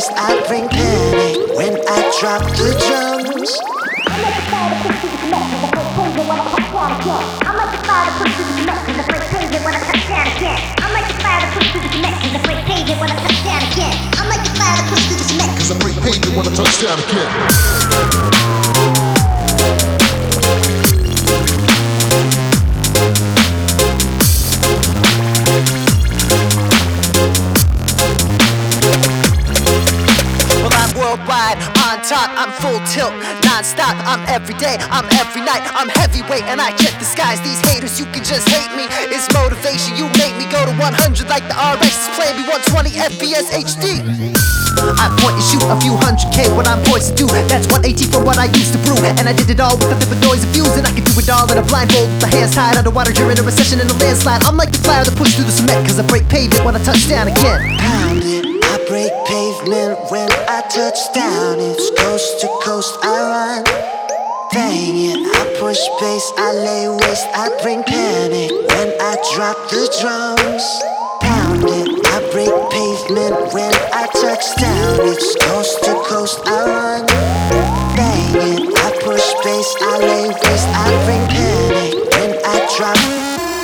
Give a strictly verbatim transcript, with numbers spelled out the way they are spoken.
waist, I bring panic when I drop the drums. I make the fire to push through the cement, cause I break crazy when I touch down again. I make the fire to push through the cement, cause I break crazy when I touch down again. I make the fire to push through the cement, cause I break crazy when I touch down again. I make the fire to push through the cement, cause I break pavement when I touch down again. Worldwide, on top, I'm full tilt, non-stop, I'm everyday, I'm every night, I'm heavyweight, and I check the skies. These haters, you can just hate me, it's motivation, you make me go to one hundred like the R X is playing me one twenty F P S H D. I point and shoot a few hundred K, what I'm poised to do, that's one eighty from what I used to brew. And I did it all with nothing but noise and views, and I can do it all in a blindfold with my hands tied underwater during a recession and a landslide. I'm like the fire that pushed through the cement, cause I break pavement when I touch down again. Pound it, I break pavement when I touch down. It's coast to coast, I run. Bang it, I push bass, I lay waste, I bring panic when I drop the drums. Pound it, I break pavement when I touch down. It's coast to coast, I run. Bang it, I push bass, I lay waste, I bring panic when I drop.